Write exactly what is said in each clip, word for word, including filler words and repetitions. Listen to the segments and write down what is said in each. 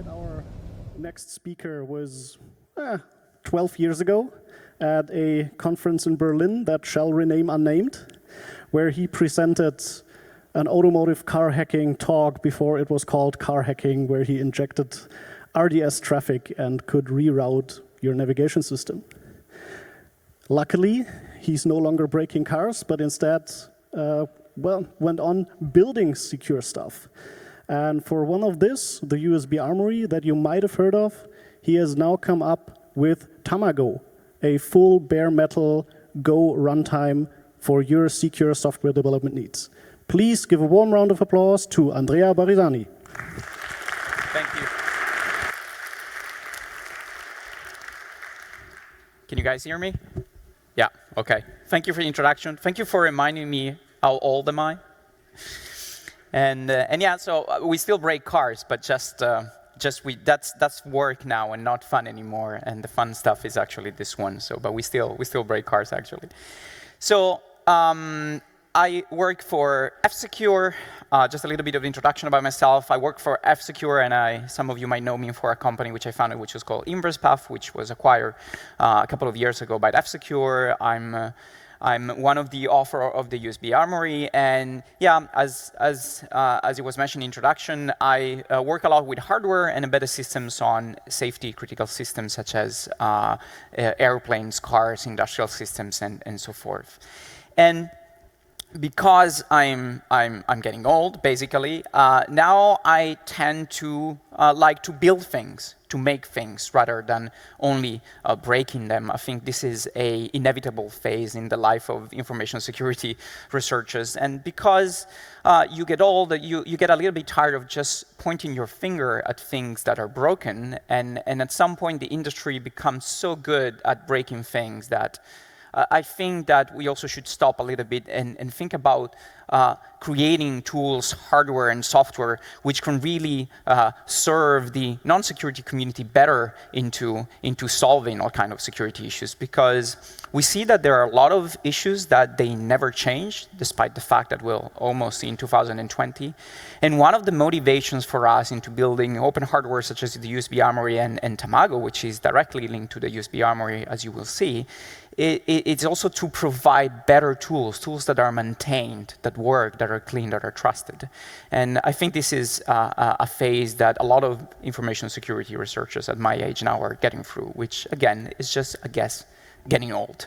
invite our next speaker was uh, twelve years ago at a conference in Berlin that shall remain unnamed, where he presented an automotive car hacking talk before it was called car hacking, where he injected R D S traffic and could reroute your navigation system. Luckily, he's no longer breaking cars, but instead, uh, well, went on building secure stuff. And for one of this, the U S B Armory that you might have heard of, he has now come up with Tamago, a full bare metal Go runtime for your secure software development needs. Please give a warm round of applause to Andrea Barisani. Thank you. Can you guys hear me? Yeah, okay. Thank you for the introduction. Thank you for reminding me how old am I. And uh, and yeah, so uh, we still break cars, but just uh, just we that's that's work now and not fun anymore. And the fun stuff is actually this one. So, but we still we still break cars actually. So um, I work for F-Secure. Uh, just a little bit of introduction about myself. I work for F-Secure, and I some of you might know me for a company which I founded, which was called InversePath, which was acquired uh, a couple of years ago by F-Secure. I'm uh, I'm one of the author of the U S B Armory, and yeah, as as uh, as it was mentioned in introduction, I uh, work a lot with hardware and embedded systems on safety critical systems such as uh, airplanes, cars, industrial systems, and and so forth. And because I'm I'm I'm getting old, basically, uh, now I tend to uh, like to build things, to make things, rather than only uh, breaking them. I think this is a inevitable phase in the life of information security researchers. And because uh, you get old, you you get a little bit tired of just pointing your finger at things that are broken. And and at some point, the industry becomes so good at breaking things that Uh, I think that we also should stop a little bit and, and think about uh, creating tools, hardware and software, which can really uh, serve the non-security community better into, into solving all kind of security issues. Because we see that there are a lot of issues that they never change, despite the fact that we're almost in two thousand twenty. And one of the motivations for us into building open hardware, such as the U S B Armory and, and Tamago, which is directly linked to the U S B Armory, as you will see, It, it, it's also to provide better tools, tools that are maintained, that work, that are clean, that are trusted. And I think this is uh, a phase that a lot of information security researchers at my age now are getting through, which, again, is just, I guess, getting old.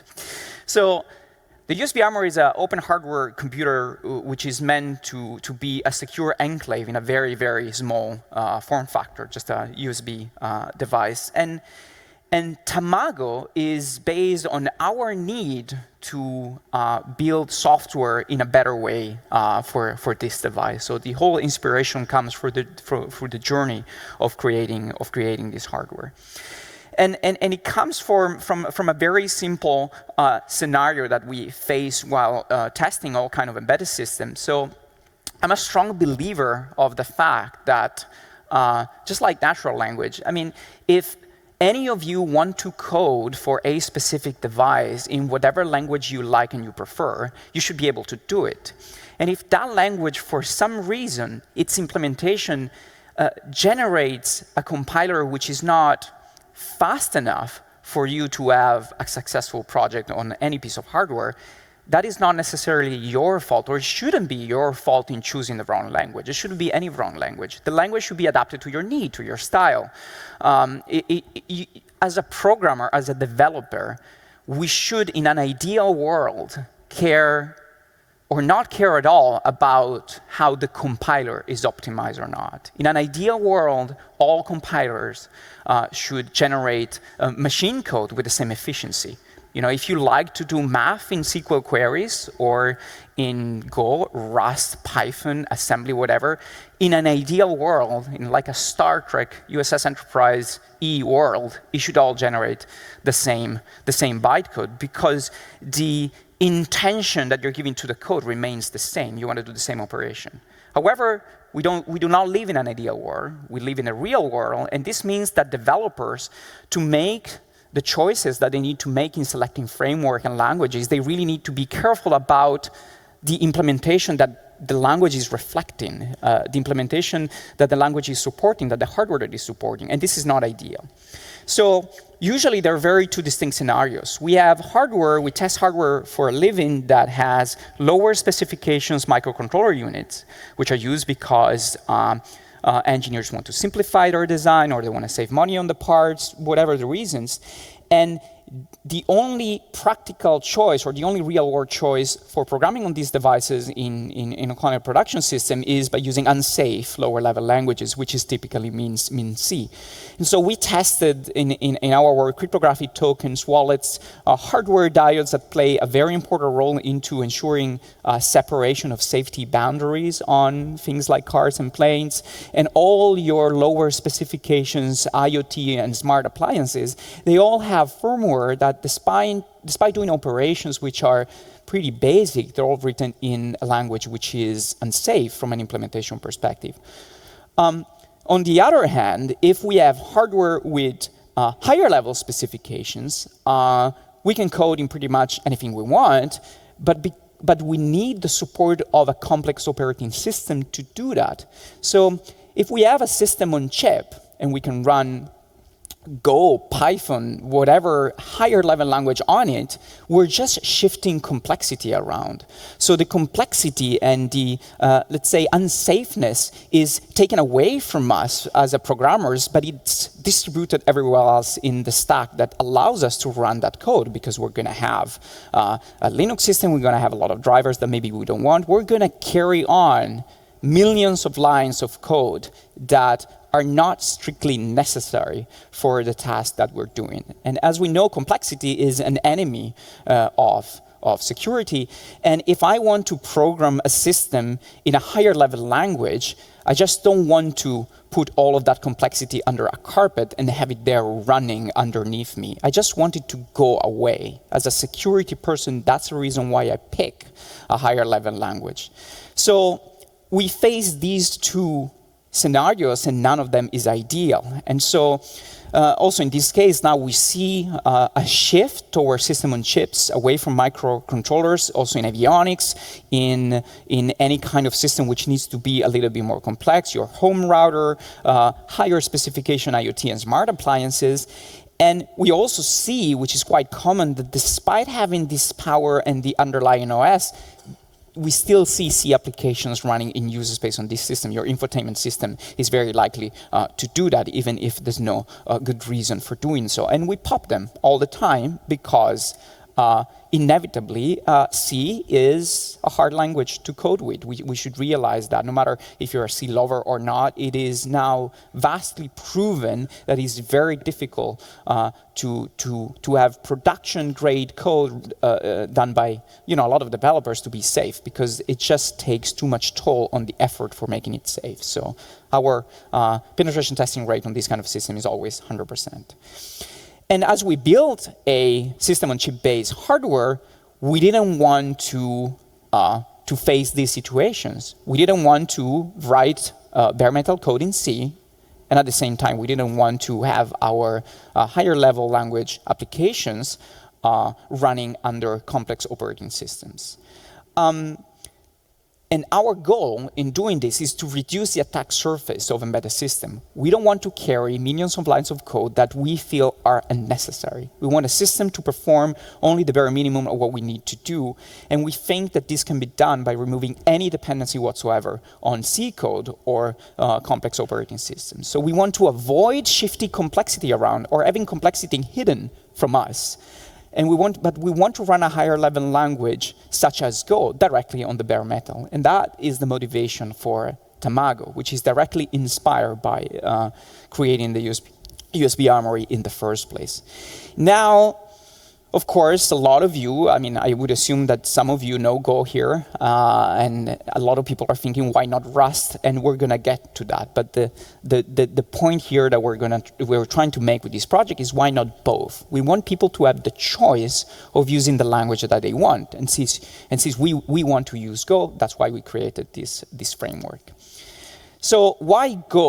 So the U S B Armory is an open hardware computer which is meant to, to be a secure enclave in a very, very small uh, form factor, just a U S B uh, device. And And Tamago is based on our need to uh, build software in a better way uh, for, for this device. So the whole inspiration comes through the, through, through the journey of creating, of creating this hardware. And, and, and it comes from, from, from a very simple uh, scenario that we face while uh, testing all kind of embedded systems. So I'm a strong believer of the fact that, uh, just like natural language, I mean, if any of you want to code for a specific device in whatever language you like and you prefer, you should be able to do it. And if that language, for some reason, its implementation uh, generates a compiler which is not fast enough for you to have a successful project on any piece of hardware, that is not necessarily your fault, or it shouldn't be your fault in choosing the wrong language. It shouldn't be any wrong language. The language should be adapted to your need, to your style. Um, it, it, it, as a programmer, as a developer, we should, in an ideal world, care or not care at all about how the compiler is optimized or not. In an ideal world, all compilers uh, should generate uh, machine code with the same efficiency. You know, if you like to do math in S Q L queries or in Go, Rust, Python, assembly, whatever, in an ideal world, in like a Star Trek U S S Enterprise E world, it should all generate the same, the same bytecode, because the intention that you're giving to the code remains the same. You want to do the same operation. However, we don't, we do not live in an ideal world. We live in a real world, and this means that developers, to make the choices that they need to make in selecting framework and languages, they really need to be careful about the implementation that the language is reflecting, uh, the implementation that the language is supporting, that the hardware that is supporting, and this is not ideal. So usually there are very two distinct scenarios. We have hardware, we test hardware for a living that has lower specifications microcontroller units, which are used because um, uh, engineers want to simplify their design or they want to save money on the parts, whatever the reasons. And the only practical choice or the only real world choice for programming on these devices in, in, in a client production system is by using unsafe lower level languages, which is typically means, means C. And so we tested in, in, in our work cryptographic tokens, wallets, uh, hardware diodes that play a very important role into ensuring uh, separation of safety boundaries on things like cars and planes, and all your lower specifications, IoT and smart appliances, they all have firmware that despite, despite doing operations which are pretty basic, they're all written in a language which is unsafe from an implementation perspective. Um, on the other hand, if we have hardware with uh, higher level specifications, uh, we can code in pretty much anything we want, but, be, but we need the support of a complex operating system to do that. So if we have a system on chip and we can run Go, Python, whatever higher level language on it, we're just shifting complexity around. So the complexity and the, uh, let's say, unsafeness is taken away from us as a programmers, but it's distributed everywhere else in the stack that allows us to run that code, because we're going to have uh, a Linux system, we're going to have a lot of drivers that maybe we don't want. We're going to carry on millions of lines of code that are not strictly necessary for the task that we're doing. And as we know, complexity is an enemy uh, of, of security. And if I want to program a system in a higher level language, I just don't want to put all of that complexity under a carpet and have it there running underneath me. I just want it to go away. As a security person, that's the reason why I pick a higher level language. So we face these two scenarios, and none of them is ideal. And so uh, also in this case, now we see uh, a shift towards system on chips, away from microcontrollers, also in avionics, in, in any kind of system which needs to be a little bit more complex, your home router, uh, higher specification IoT and smart appliances. And we also see, which is quite common, that despite having this power and the underlying O S, we still see C applications running in user space on this system. Your infotainment system is very likely uh, to do that, even if there's no uh, good reason for doing so. And we pop them all the time because uh, inevitably uh, C is a hard language to code with. We, we should realize that no matter if you're a C lover or not, it is now vastly proven that it's very difficult uh, to, to, to have production grade code uh, uh, done by you know, a lot of developers to be safe, because it just takes too much toll on the effort for making it safe. So our uh, penetration testing rate on this kind of system is always one hundred percent. And as we built a system on chip-based hardware, we didn't want to, uh, to face these situations. We didn't want to write uh, bare metal code in C, and at the same time, we didn't want to have our uh, higher level language applications uh, running under complex operating systems. Um, And our goal in doing this is to reduce the attack surface of embedded system. We don't want to carry millions of lines of code that we feel are unnecessary. We want a system to perform only the bare minimum of what we need to do. And we think that this can be done by removing any dependency whatsoever on C code or uh, complex operating systems. So we want to avoid shifty complexity around or having complexity hidden from us. And we want, but we want to run a higher level language, such as Go, directly on the bare metal. And that is the motivation for Tamago, which is directly inspired by uh, creating the U S B, U S B Armory in the first place. Now, of course, a lot of you, I mean, I would assume that some of you know Go here, uh, and a lot of people are thinking, why not Rust? And we're going to get to that. But the, the, the, the point here that we're, gonna, we're trying to make with this project is, why not both? We want people to have the choice of using the language that they want. And since, and since we, we want to use Go, that's why we created this, this framework. So why Go?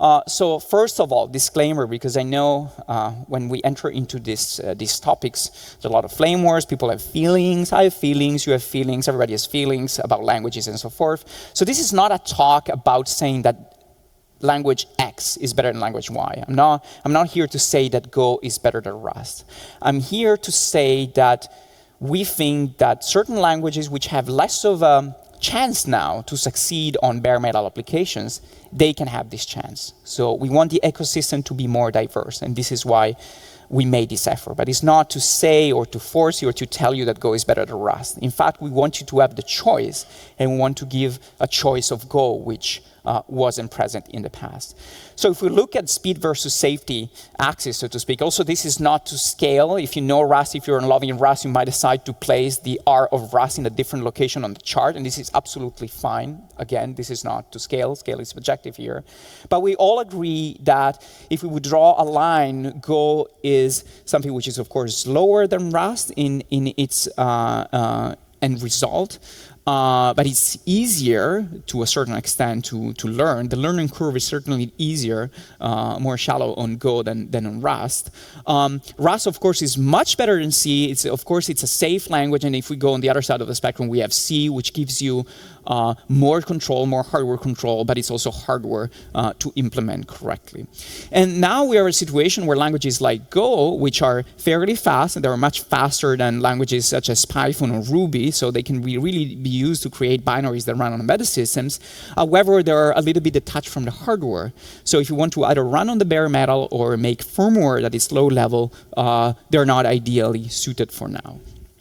Uh, so first of all, disclaimer, because I know uh, when we enter into this, uh, these topics, there's a lot of flame wars, people have feelings, I have feelings, you have feelings, everybody has feelings about languages and so forth. So this is not a talk about saying that language X is better than language Y. I'm not, I'm not here to say that Go is better than Rust. I'm here to say that we think that certain languages which have less of a chance now to succeed on bare metal applications, they can have this chance. So we want the ecosystem to be more diverse, and this is why we made this effort. But it's not to say or to force you or to tell you that Go is better than Rust. In fact, we want you to have the choice, and we want to give a choice of Go, which uh, wasn't present in the past. So if we look at speed versus safety axis, so to speak, also this is not to scale. If you know Rust, if you're in loving Rust, you might decide to place the R of Rust in a different location on the chart, and this is absolutely fine. Again, this is not to scale. Scale is subjective here. But we all agree that if we would draw a line, Go is something which is, of course, lower than Rust in, in its uh, uh, end result. Uh, but it's easier to a certain extent to, to learn. The learning curve is certainly easier, uh, more shallow on Go than, than on Rust. Um, Rust, of course, is much better than C. It's, of course, it's a safe language, and if we go on the other side of the spectrum, we have C, which gives you uh, more control, more hardware control, but it's also hardware uh, to implement correctly. And now we are in a situation where languages like Go, which are fairly fast, and they're much faster than languages such as Python or Ruby, so they can be really be used to create binaries that run on embedded systems. However, they're a little bit detached from the hardware. So if you want to either run on the bare metal or make firmware that is low level, uh, they're not ideally suited for now.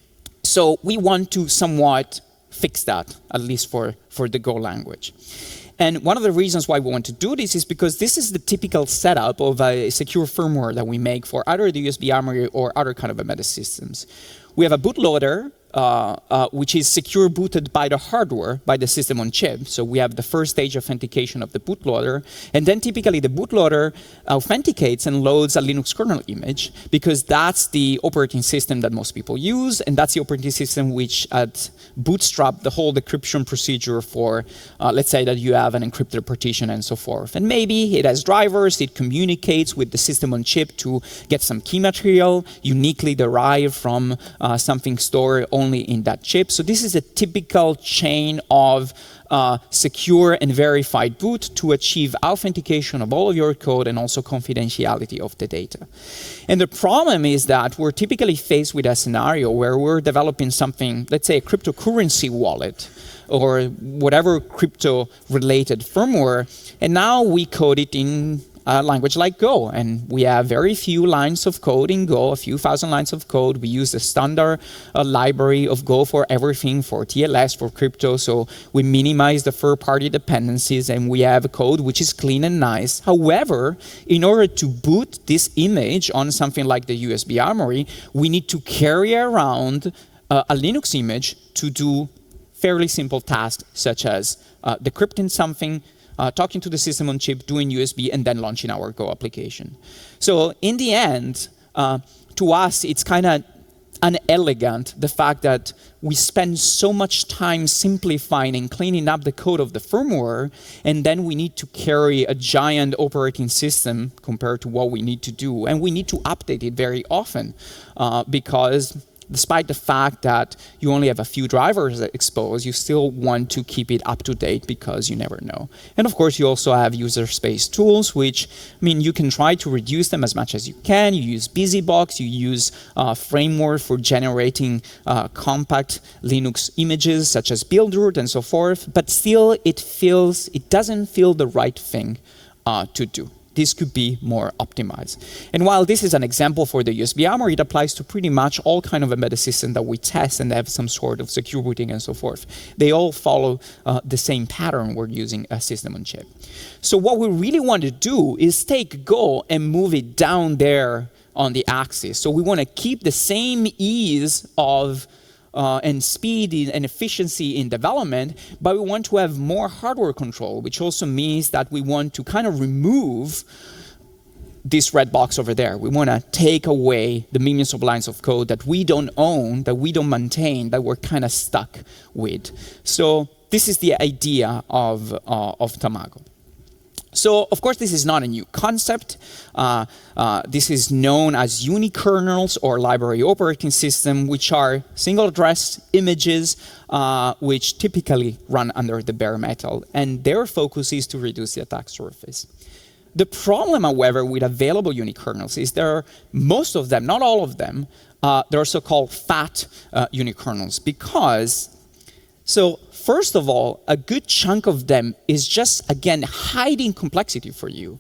So we want to somewhat fix that, at least for, for the Go language. And one of the reasons why we want to do this is because this is the typical setup of a secure firmware that we make for either the U S B Armory or other kind of embedded systems. We have a bootloader, Uh, uh, which is secure booted by the hardware, by the system on chip. So we have the first stage authentication of the bootloader, and then typically the bootloader authenticates and loads a Linux kernel image, because that's the operating system that most people use, and that's the operating system which at bootstrap the whole decryption procedure for, uh, let's say that you have an encrypted partition and so forth. And maybe it has drivers, it communicates with the system on chip to get some key material uniquely derived from uh, something stored only in that chip. So this is a typical chain of uh, secure and verified boot to achieve authentication of all of your code and also confidentiality of the data. And the problem is that we're typically faced with a scenario where we're developing something, let's say a cryptocurrency wallet or whatever crypto-related firmware, and now we code it in a language like Go, and we have very few lines of code in Go, a few thousand lines of code. We use the standard uh, library of Go for everything, for T L S, for crypto, so we minimize the third-party dependencies, and we have code which is clean and nice. However, in order to boot this image on something like the U S B Armory, we need to carry around uh, a Linux image to do fairly simple tasks, such as uh, decrypting something, Uh, talking to the system on chip, doing U S B, and then launching our Go application. So in the end, uh, to us, it's kind of unelegant, the fact that we spend so much time simplifying and cleaning up the code of the firmware, and then we need to carry a giant operating system compared to what we need to do. And we need to update it very often, uh, because despite the fact that you only have a few drivers exposed, you still want to keep it up to date because you never know. And of course, you also have user space tools, which, I mean, you can try to reduce them as much as you can. You use BusyBox, you use uh, framework for generating uh, compact Linux images, such as Buildroot and so forth, but still it feels, it doesn't feel the right thing uh, to do. This could be more optimized. And while this is an example for the U S B Armory, it applies to pretty much all kind of embedded systems that we test and have some sort of secure booting and so forth. They all follow uh, the same pattern. We're using a system on chip. So what we really want to do is take Go and move it down there on the axis. So we want to keep the same ease of Uh, and speed in, and efficiency in development, but we want to have more hardware control, which also means that we want to kind of remove this red box over there. We want to take away the millions of lines of code that we don't own, that we don't maintain, that we're kind of stuck with. So this is the idea of, uh, of Tamago. So, of course, this is not a new concept. Uh, uh, this is known as unikernels or library operating system, which are single-address images uh, which typically run under the bare metal, and their focus is to reduce the attack surface. The problem, however, with available unikernels is there are most of them, not all of them, uh, they're so-called fat uh, unikernels because, so first of all, a good chunk of them is just, again, hiding complexity for you.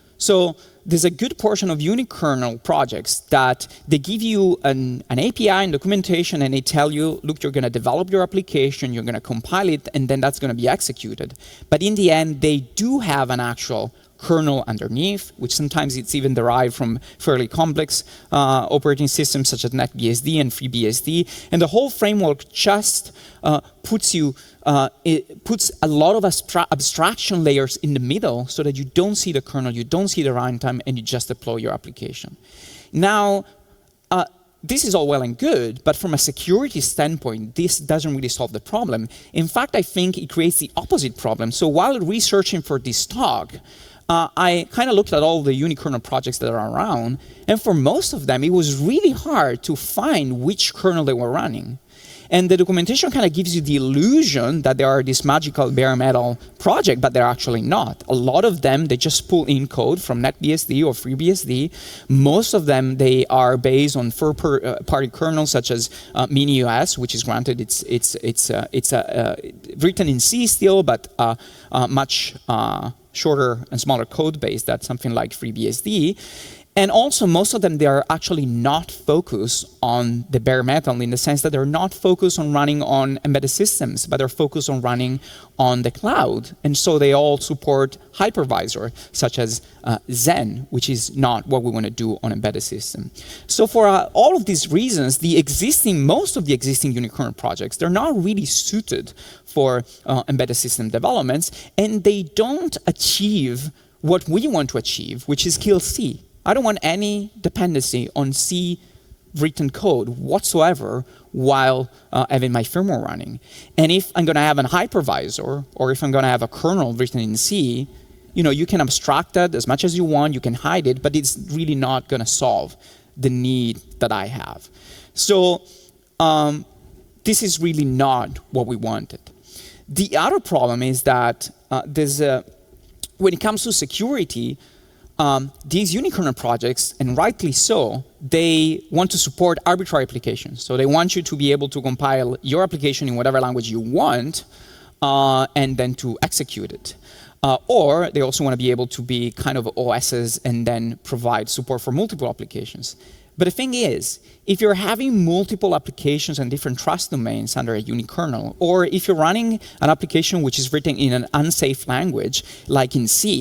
So there's a good portion of unikernel projects that they give you an, an A P I and documentation and they tell you, look, you're going to develop your application, you're going to compile it, and then that's going to be executed. But in the end, they do have an actual kernel underneath, which sometimes it's even derived from fairly complex uh, operating systems such as NetBSD and FreeBSD. And the whole framework just uh, puts you, uh, it puts a lot of abstra abstraction layers in the middle so that you don't see the kernel, you don't see the runtime, and you just deploy your application. Now, uh, this is all well and good, but from a security standpoint, this doesn't really solve the problem. In fact, I think it creates the opposite problem. So while researching for this talk, Uh, I kind of looked at all the unikernel projects that are around, and for most of them, it was really hard to find which kernel they were running. And the documentation kind of gives you the illusion that they are this magical bare metal project, but they're actually not. A lot of them, they just pull in code from NetBSD or FreeBSD. Most of them, they are based on third-party kernels such as uh, MiniOS, which is granted it's it's it's uh, it's uh, uh, written in C still, but uh, uh, much uh, shorter and smaller code base than something like FreeBSD. And also, most of them, they are actually not focused on the bare metal in the sense that they're not focused on running on embedded systems, but they're focused on running on the cloud. And so they all support hypervisor, such as uh, Zen, which is not what we want to do on embedded system. So for uh, all of these reasons, the existing, most of the existing unikernel projects, they're not really suited for uh, embedded system developments, and they don't achieve what we want to achieve, which is kill C. I don't want any dependency on C written code whatsoever while uh, having my firmware running. And if I'm going to have an hypervisor, or if I'm going to have a kernel written in C, you know, you can abstract that as much as you want, you can hide it, but it's really not going to solve the need that I have. So um, this is really not what we wanted. The other problem is that uh, there's a, when it comes to security, Um, these unikernel projects, and rightly so, they want to support arbitrary applications. So they want you to be able to compile your application in whatever language you want, uh, and then to execute it. Uh, or they also want to be able to be kind of O Ss and then provide support for multiple applications. But the thing is, if you're having multiple applications and different trust domains under a unikernel, or if you're running an application which is written in an unsafe language, like in C,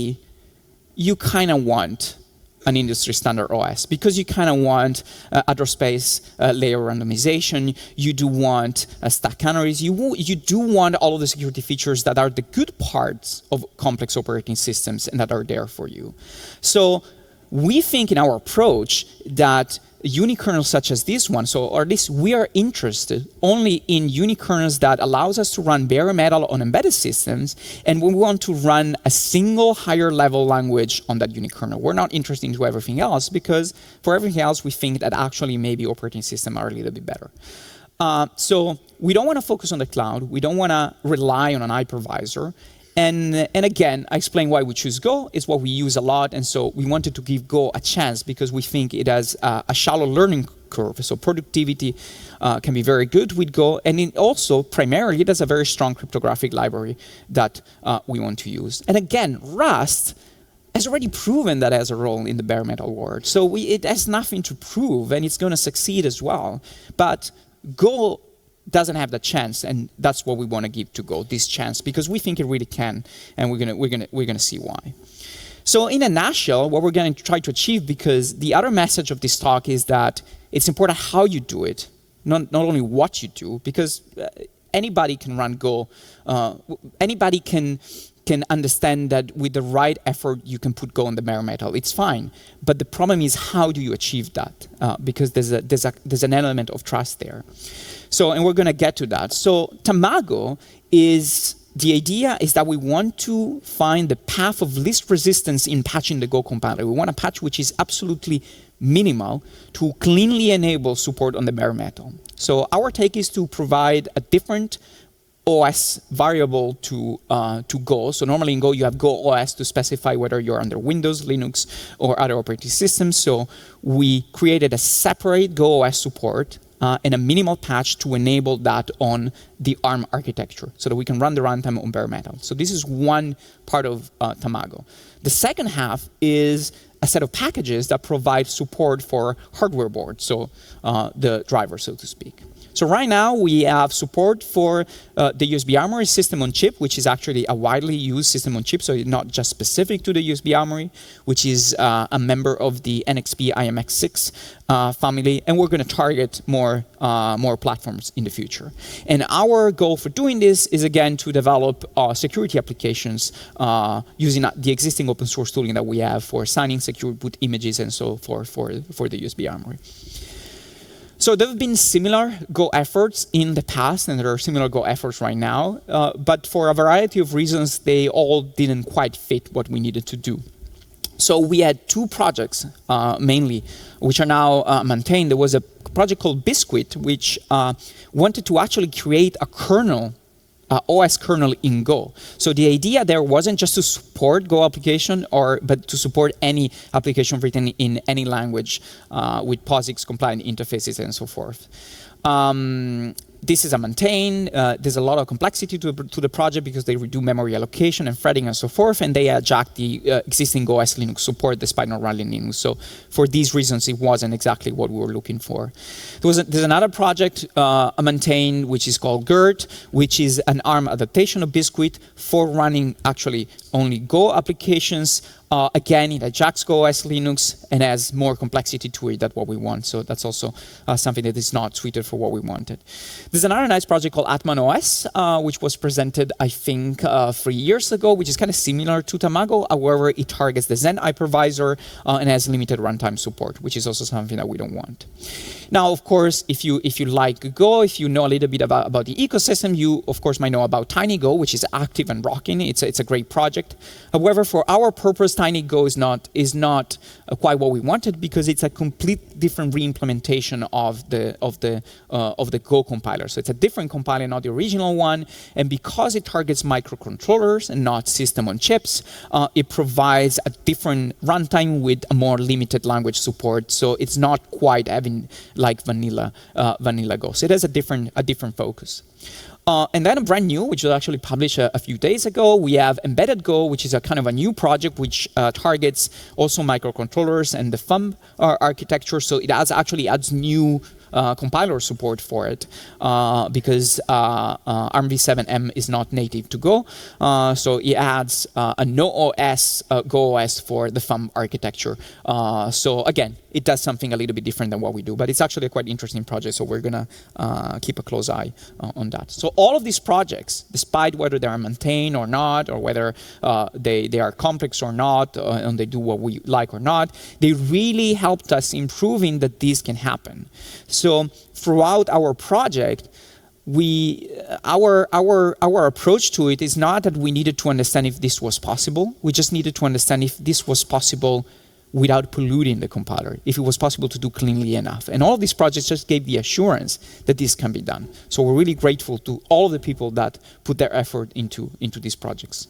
you kind of want an industry standard O S because you kind of want uh, address space uh, layer randomization, you do want uh, stack canaries, you, you do want all of the security features that are the good parts of complex operating systems and that are there for you. So we think in our approach that unikernels such as this one, so or at least we are interested only in unikernels that allows us to run bare metal on embedded systems, and we want to run a single higher level language on that unikernel. We're not interested into everything else because for everything else we think that actually maybe operating systems are a little bit better. Uh, so we don't want to focus on the cloud, we don't want to rely on an hypervisor. And, and again, I explain why we choose Go. It's what we use a lot, and so we wanted to give Go a chance because we think it has uh, a shallow learning curve. So productivity uh, can be very good with Go, and it also, primarily, it has a very strong cryptographic library that uh, we want to use. And again, Rust has already proven that it has a role in the bare metal world. So we, it has nothing to prove, and it's going to succeed as well. But Go doesn't have the chance, and that's what we want to give to Go, this chance, because we think it really can, and we're gonna we're gonna we're gonna see why. So in a nutshell, what we're going to try to achieve, because the other message of this talk is that it's important how you do it, not not only what you do, because uh, anybody can run Go, uh, anybody can can understand that with the right effort you can put Go on the bare metal. It's fine, but the problem is how do you achieve that? Uh, because there's a there's a there's an element of trust there. So, and we're going to get to that. So Tamago is the idea is that we want to find the path of least resistance in patching the Go compiler. We want a patch which is absolutely minimal to cleanly enable support on the bare metal. So our take is to provide a different O S variable to uh, to Go. So normally in Go you have Go O S to specify whether you're under Windows, Linux, or other operating systems. So we created a separate Go O S support uh, and a minimal patch to enable that on the ARM architecture so that we can run the runtime on bare metal. So this is one part of uh, Tamago. The second half is a set of packages that provide support for hardware boards, so uh, the driver, so to speak. So right now we have support for uh, the U S B Armory system on chip, which is actually a widely used system on chip, so it's not just specific to the U S B Armory, which is uh, a member of the N X P I M X six uh, family, and we're going to target more, uh, more platforms in the future. And our goal for doing this is, again, to develop uh, security applications uh, using the existing open source tooling that we have for signing secure boot images and so forth for, for the U S B Armory. So there have been similar Go efforts in the past, and there are similar Go efforts right now, uh, but for a variety of reasons, they all didn't quite fit what we needed to do. So we had two projects, uh, mainly, which are now uh, maintained. There was a project called Biscuit, which uh, wanted to actually create a kernel Uh, O S kernel in Go. So the idea there wasn't just to support Go application, or but to support any application written in any language uh, with POSIX compliant interfaces and so forth. Um, this is a maintain. Uh, there's a lot of complexity to, to the project because they redo memory allocation and threading and so forth, and they adjust the uh, existing Go O S Linux support despite not running Linux. So for these reasons, it wasn't exactly what we were looking for. There was a, there's another project uh, maintained which is called G E R T, which is an ARM adaptation of Biscuit for running actually only Go applications. Uh, again, it adjusts Go O S Linux and has more complexity to it than what we want. So that's also uh, something that is not suited for what we wanted. There's another nice project called Atman O S, uh, which was presented, I think, uh, three years ago, which is kind of similar to Tamago. However, it targets the Xen hypervisor uh, and has limited runtime support, which is also something that we don't want. Now, of course, if you if you like Go, if you know a little bit about, about the ecosystem, you, of course, might know about TinyGo, which is active and rocking. It's a, it's a great project. However, for our purpose, TinyGo is not is not uh, quite what we wanted because it's a complete different re-implementation of the of the uh, of the Go compiler. So it's a different compiler, not the original one. And because it targets microcontrollers and not system on chips, uh, it provides a different runtime with a more limited language support. So it's not quite having like vanilla uh, vanilla Go. So it has a different a different focus. Uh, and then a brand new, which was actually published a, a few days ago, we have Embedded Go, which is a kind of a new project which uh, targets also microcontrollers and the thumb uh, architecture. So it has actually adds new uh, compiler support for it uh, because uh, uh, ARM v seven M is not native to Go. Uh, so it adds uh, a no O S uh, Go O S for the thumb architecture. Uh, so again, it does something a little bit different than what we do, but it's actually a quite interesting project, so we're gonna uh, keep a close eye uh, on that. So all of these projects, despite whether they are maintained or not, or whether uh, they, they are complex or not, uh, and they do what we like or not, they really helped us improving that this can happen. So throughout our project, we our our our approach to it is not that we needed to understand if this was possible. We just needed to understand if this was possible without polluting the compiler, if it was possible to do cleanly enough. And all of these projects just gave the assurance that this can be done. So we're really grateful to all of the people that put their effort into, into these projects.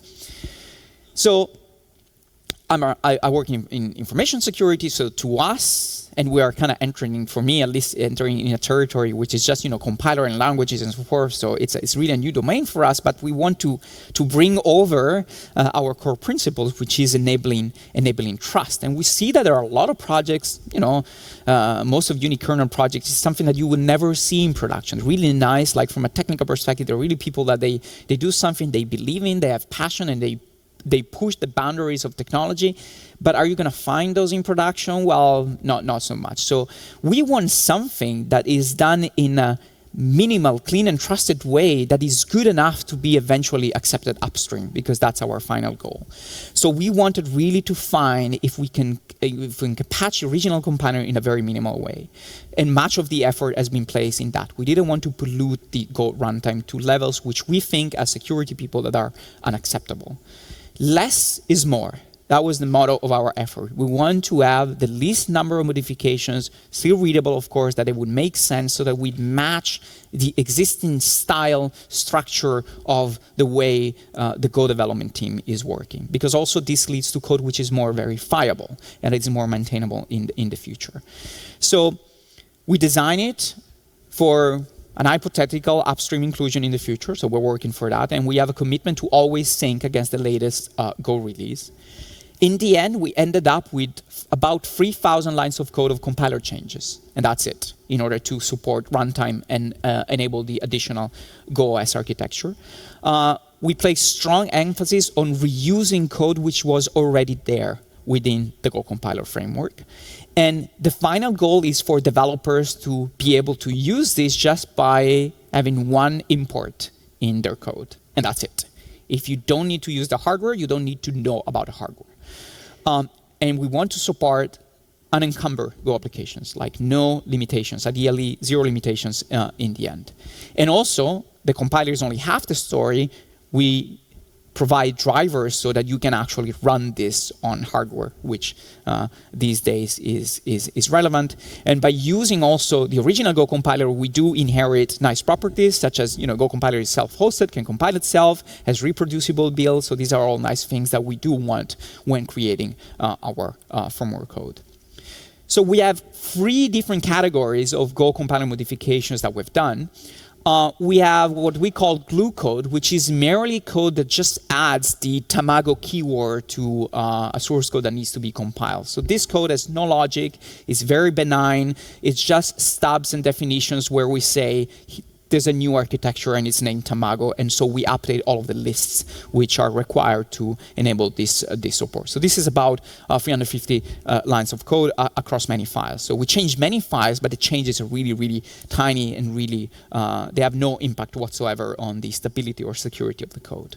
So I'm a, I, I work in, in information security, so to us, and we are kind of entering, for me at least, entering in a territory which is just, you know, compiler and languages and so forth. So it's, it's really a new domain for us, but we want to, to bring over uh, our core principles, which is enabling, enabling trust. And we see that there are a lot of projects, you know, uh, most of unikernel projects is something that you would never see in production. Really nice, like from a technical perspective, they're really people that they, they do something they believe in, they have passion, and they they push the boundaries of technology, but are you going to find those in production? Well, not, not so much. So we want something that is done in a minimal, clean, and trusted way that is good enough to be eventually accepted upstream, because that's our final goal. So we wanted really to find if we can, if we can patch the original compiler in a very minimal way. And much of the effort has been placed in that. We didn't want to pollute the Go runtime to levels which we think as security people that are unacceptable. Less is more. That was the motto of our effort. We want to have the least number of modifications, still readable, of course, that it would make sense so that we'd match the existing style, structure of the way uh, the Go development team is working. Because also this leads to code which is more verifiable and it's more maintainable in the, in the future. So we design it for an hypothetical upstream inclusion in the future, so we're working for that, and we have a commitment to always sync against the latest uh, Go release. In the end, we ended up with about three thousand lines of code of compiler changes, and that's it, in order to support runtime and uh, enable the additional Go O S architecture. Uh, we place strong emphasis on reusing code which was already there within the Go compiler framework. And the final goal is for developers to be able to use this just by having one import in their code, and that's it. If you don't need to use the hardware, you don't need to know about the hardware. Um, and we want to support unencumbered Go applications, like no limitations, ideally zero limitations uh, in the end. And also, the compiler is only half the story. We provide drivers so that you can actually run this on hardware, which uh, these days is, is, is relevant. And by using also the original Go compiler, we do inherit nice properties, such as, you know, Go compiler is self-hosted, can compile itself, has reproducible builds. So these are all nice things that we do want when creating uh, our uh, firmware code. So we have three different categories of Go compiler modifications that we've done. Uh, we have what we call glue code, which is merely code that just adds the Tamago keyword to uh, a source code that needs to be compiled. So this code has no logic, it's very benign, it's just stubs and definitions where we say there's a new architecture and it's named Tamago, and so we update all of the lists which are required to enable this, uh, this support. So this is about uh, three hundred fifty uh, lines of code uh, across many files. So we change many files, but the changes are really, really tiny and really, uh, they have no impact whatsoever on the stability or security of the code.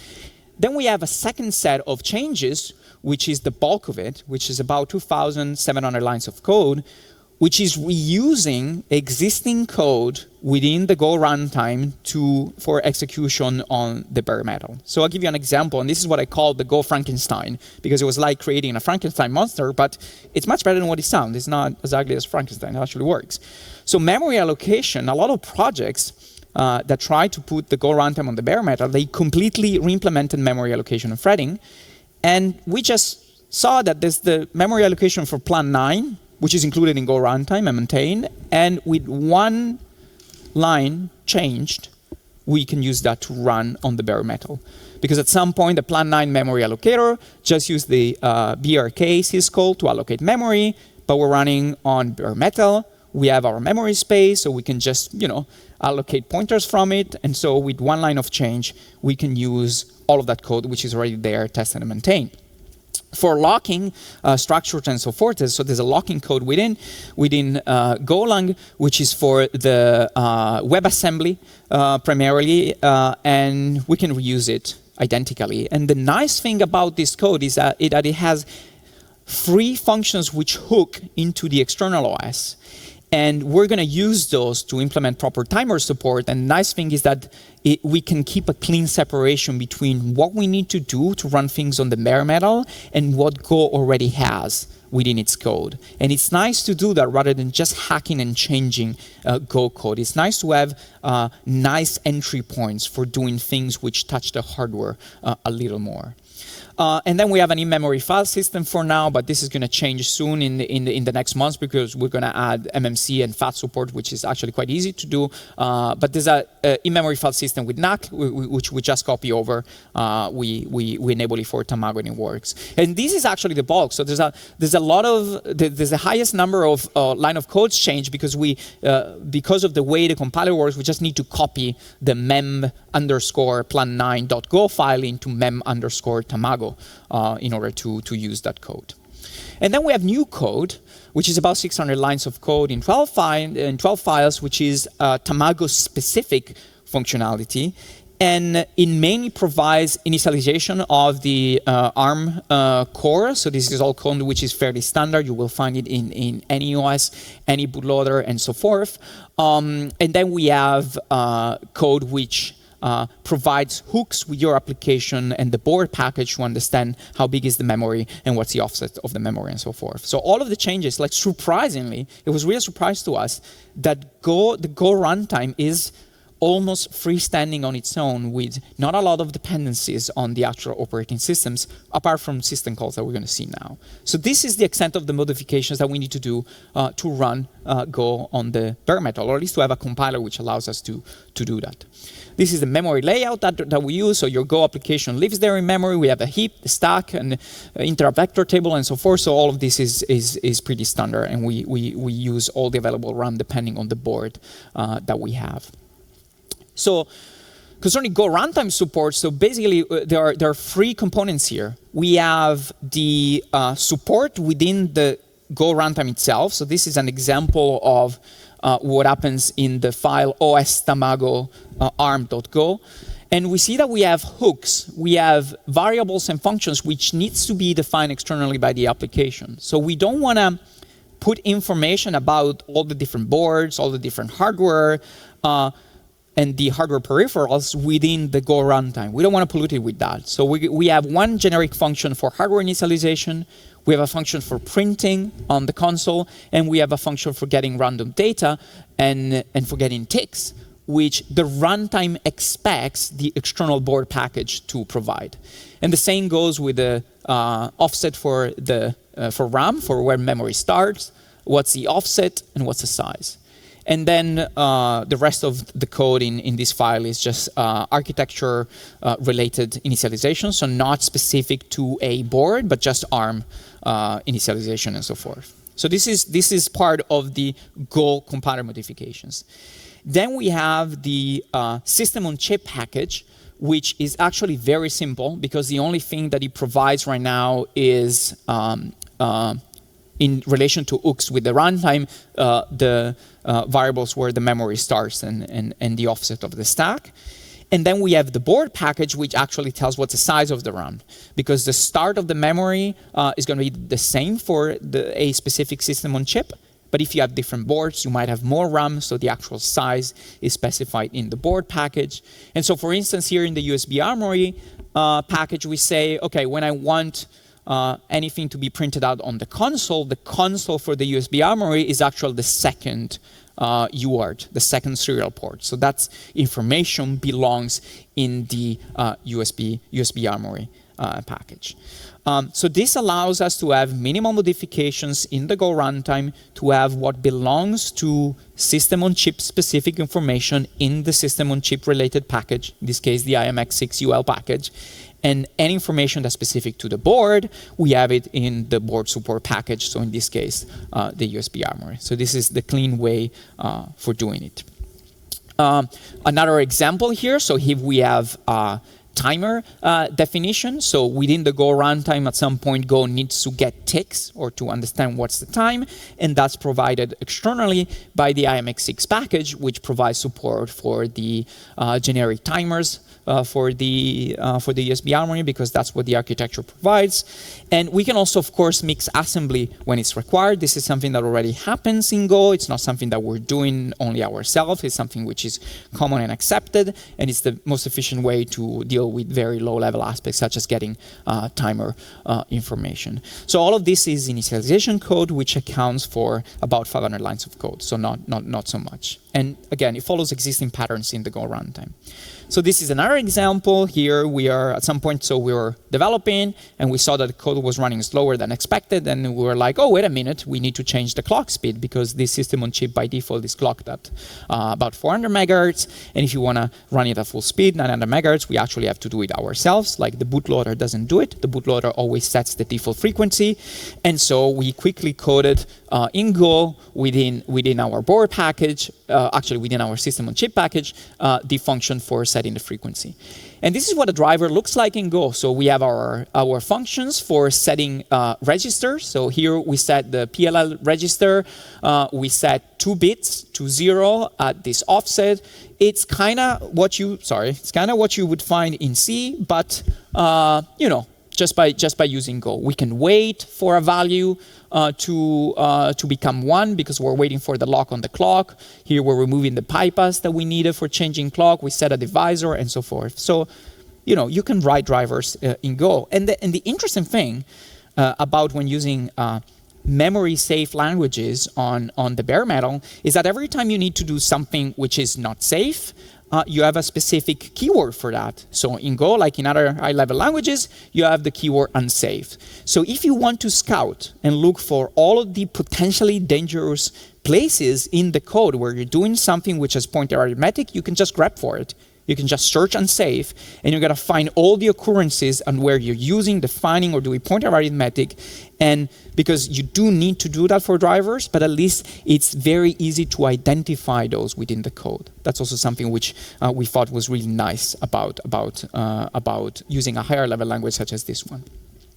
Then we have a second set of changes, which is the bulk of it, which is about two thousand seven hundred lines of code, which is reusing existing code within the Go runtime to, for execution on the bare metal. So I'll give you an example, and this is what I call the Go Frankenstein, because it was like creating a Frankenstein monster, but it's much better than what it sounds. It's not as ugly as Frankenstein, it actually works. So memory allocation, a lot of projects uh, that try to put the Go runtime on the bare metal, they completely re-implemented memory allocation and threading, and we just saw that there's the memory allocation for Plan nine, which is included in Go runtime and maintain, and with one line changed, we can use that to run on the bare metal. Because at some point, the Plan nine memory allocator just used the uh, B R K syscall to allocate memory, but we're running on bare metal. We have our memory space, so we can just, you know, allocate pointers from it, and so with one line of change, we can use all of that code, which is already there, tested and maintained. For locking uh, structures and so forth, so there's a locking code within within uh, Golang, which is for the uh, WebAssembly uh, primarily, uh, and we can reuse it identically. And the nice thing about this code is that it, that it has three functions which hook into the external O S. And we're going to use those to implement proper timer support. And the nice thing is that it, we can keep a clean separation between what we need to do to run things on the bare metal and what Go already has within its code. And it's nice to do that rather than just hacking and changing uh, Go code. It's nice to have uh, nice entry points for doing things which touch the hardware uh, a little more. Uh, and then we have an in-memory file system for now, but this is going to change soon in the, in the, in the next months, because we're going to add M M C and F A T support, which is actually quite easy to do. Uh, but there's a, a in-memory file system with N A C, which we just copy over. Uh, we, we, we enable it for Tamago and it works. And this is actually the bulk. So there's a, there's a lot of, there's the highest number of uh, line of codes change because we, uh, because of the way the compiler works, we just need to copy the mem underscore plan nine dot go file into mem underscore Tamago uh, in order to, to use that code. And then we have new code, which is about six hundred lines of code in twelve, fi in twelve files, which is uh, Tamago-specific functionality. And it mainly provides initialization of the uh, ARM uh, core. So this is all code which is fairly standard. You will find it in, in any O S, any bootloader, and so forth. Um, and then we have uh, code which uh, provides hooks with your application and the board package to understand how big is the memory and what's the offset of the memory and so forth. So all of the changes, like surprisingly, it was really a surprise to us that Go, the Go runtime is almost freestanding on its own with not a lot of dependencies on the actual operating systems, apart from system calls that we're going to see now. So this is the extent of the modifications that we need to do uh, to run uh, Go on the bare metal, or at least to have a compiler which allows us to, to do that. This is the memory layout that, that we use. So your Go application lives there in memory. We have a heap, the stack, and uh, inter-vector table, and so forth. So all of this is, is, is pretty standard, and we, we, we use all the available RAM depending on the board uh, that we have. So concerning Go runtime support, so basically uh, there, are, there are three components here. We have the uh, support within the Go runtime itself. So this is an example of uh, what happens in the file ostamago uh, arm.go. And we see that we have hooks. We have variables and functions which needs to be defined externally by the application. So we don't want to put information about all the different boards, all the different hardware, uh, and the hardware peripherals within the Go runtime. We don't want to pollute it with that. So we, we have one generic function for hardware initialization, we have a function for printing on the console, and we have a function for getting random data and, and for getting ticks, which the runtime expects the external board package to provide. And the same goes with the uh, offset for, the, uh, for RAM, for where memory starts, what's the offset, and what's the size. And then uh, the rest of the code in, in this file is just uh, architecture-related uh, initialization, so not specific to a board, but just ARM uh, initialization and so forth. So this is, this is part of the Go compiler modifications. Then we have the uh, system-on-chip package, which is actually very simple, because the only thing that it provides right now is um, uh, in relation to hooks with the runtime, uh, the uh, variables where the memory starts and, and, and the offset of the stack. And then we have the board package, which actually tells what's the size of the RAM, because the start of the memory uh, is going to be the same for the, a specific system on chip. But if you have different boards, you might have more RAM, so the actual size is specified in the board package. And so, for instance, here in the U S B Armory uh, package, we say, okay, when I want Uh, anything to be printed out on the console, the console for the U S B Armory is actually the second uh, U A R T, the second serial port. So that information belongs in the uh, U S B, U S B Armory uh, package. Um, so this allows us to have minimal modifications in the Go runtime to have what belongs to system-on-chip specific information in the system-on-chip related package, in this case the I M X six U L package. And any information that's specific to the board, we have it in the board support package, so in this case, uh, the U S B Armory. So this is the clean way uh, for doing it. Um, another example here, so here we have uh, timer uh, definition. So within the Go runtime, at some point, Go needs to get ticks or to understand what's the time, and that's provided externally by the I M X six package, which provides support for the uh, generic timers uh, for the uh, for the U S B Armory, because that's what the architecture provides. And we can also, of course, mix assembly when it's required. This is something that already happens in Go. It's not something that we're doing only ourselves. It's something which is common and accepted, and it's the most efficient way to deal with very low-level aspects, such as getting uh, timer uh, information. So all of this is initialization code, which accounts for about five hundred lines of code, so not, not, not so much. And again, it follows existing patterns in the Go runtime. So this is another example. Here we are at some point, so we were developing, and we saw that the code was running slower than expected, and we were like, oh, wait a minute, we need to change the clock speed, because this system on chip by default is clocked at uh, about four hundred megahertz, and if you want to run it at full speed, nine hundred megahertz, we actually have to do it ourselves. Like, the bootloader doesn't do it. The bootloader always sets the default frequency, and so we quickly coded uh, in Go within, within our board package, uh, actually within our system on chip package, uh, the function for setting the frequency. And this is what a driver looks like in Go. So we have our, our functions for setting uh, registers. So here we set the P L L register. Uh, we set two bits to zero at this offset. It's kind of what you, sorry, it's kind of what you would find in C, but, uh, you know, just by, just by using Go. We can wait for a value uh, to, uh, to become one because we're waiting for the lock on the clock. Here we're removing the bypass that we needed for changing clock. We set a divisor and so forth. So, you know, you can write drivers uh, in Go. And the, and the interesting thing uh, about when using uh, memory safe languages on, on the bare metal is that every time you need to do something which is not safe, Uh, you have a specific keyword for that. So in Go, like in other high-level languages, you have the keyword unsafe. So if you want to scout and look for all of the potentially dangerous places in the code where you're doing something which is pointer arithmetic, you can just grep for it. You can just search unsafe, and you're going to find all the occurrences and where you're using, defining, or doing pointer arithmetic. And because you do need to do that for drivers, but at least it's very easy to identify those within the code. That's also something which uh, we thought was really nice about, about, uh, about using a higher level language such as this one.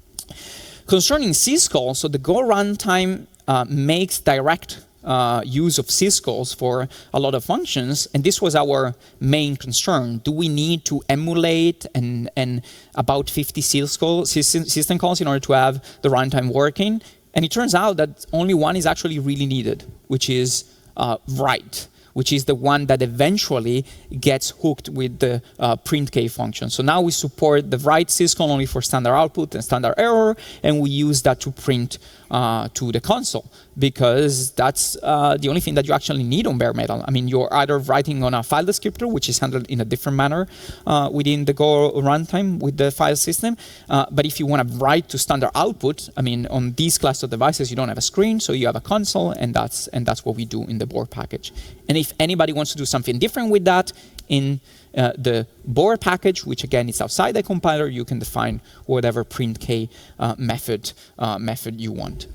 Concerning syscall, so the Go runtime uh, makes direct Uh, use of syscalls for a lot of functions, and this was our main concern. Do we need to emulate and, and about fifty syscall, system, system calls in order to have the runtime working? And it turns out that only one is actually really needed, which is uh, write, which is the one that eventually gets hooked with the uh, printk function. So now we support the write syscall only for standard output and standard error, and we use that to print uh, to the console, because that's uh, the only thing that you actually need on bare metal. I mean, you're either writing on a file descriptor, which is handled in a different manner uh, within the Go runtime with the file system, uh, but if you want to write to standard output, I mean, on these class of devices, you don't have a screen, so you have a console, and that's, and that's what we do in the board package. And if anybody wants to do something different with that, in uh, the board package, which again is outside the compiler, you can define whatever printk uh, method uh, method you want.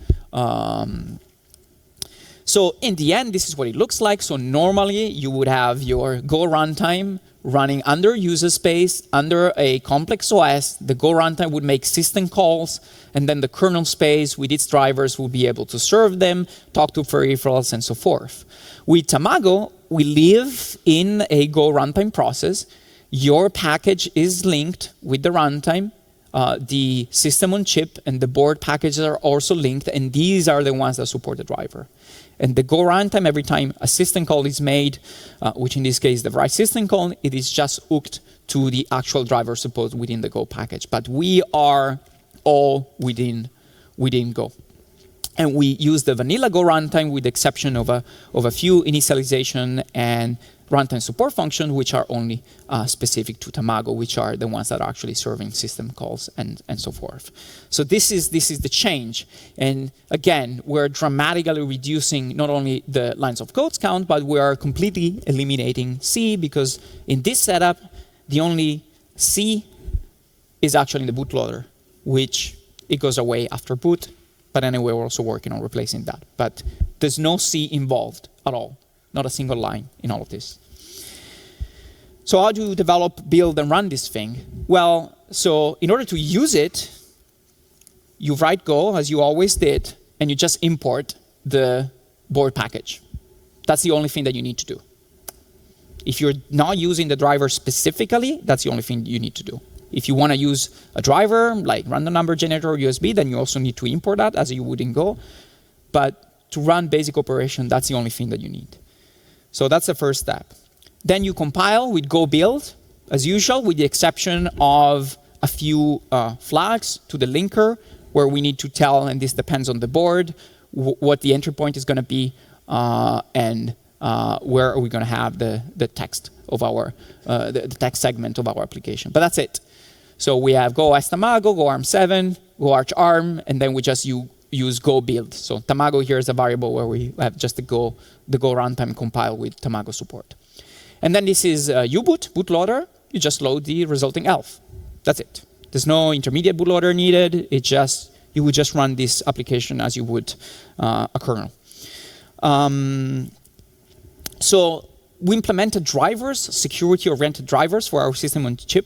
Um, so in the end, this is what it looks like. So normally you would have your Go runtime running under user space, under a complex O S. The Go runtime would make system calls, and then the kernel space with its drivers will be able to serve them, talk to peripherals, and so forth. With Tamago, we live in a Go runtime process. Your package is linked with the runtime. Uh, the system on chip and the board packages are also linked, and these are the ones that support the driver. And the Go runtime, every time a system call is made, uh, which in this case the write system call, it is just hooked to the actual driver support within the Go package. But we are all within, within Go. And we use the vanilla Go runtime with the exception of a, of a few initialization and runtime support functions, which are only uh, specific to Tamago, which are the ones that are actually serving system calls and, and so forth. So this is, this is the change. And again, we're dramatically reducing not only the lines of code count, but we are completely eliminating C, because in this setup, the only C is actually in the bootloader, which it goes away after boot. But anyway, we're also working on replacing that. But there's no C involved at all. Not a single line in all of this. So how do you develop, build, and run this thing? Well, so in order to use it, you write Go, as you always did, and you just import the board package. That's the only thing that you need to do. If you're not using the driver specifically, that's the only thing you need to do. If you want to use a driver, like random number generator or U S B, then you also need to import that as you would in Go. But to run basic operation, that's the only thing that you need. So that's the first step. Then you compile with Go build, as usual, with the exception of a few uh, flags to the linker, where we need to tell, and this depends on the board, w what the entry point is going to be, uh, and uh, where are we going to have the, the text of our, uh, the, the text segment of our application. But that's it. So we have Go as Tamago, Go ARM seven, Go Arch ARM, and then we just use use Go build. So Tamago here is a variable where we have just the Go, the Go runtime compile with Tamago support. And then this is uh, U-boot, bootloader. You just load the resulting elf. That's it. There's no intermediate bootloader needed. It just, you would just run this application as you would uh, a kernel. Um, so we implemented drivers, security-oriented drivers for our system on chip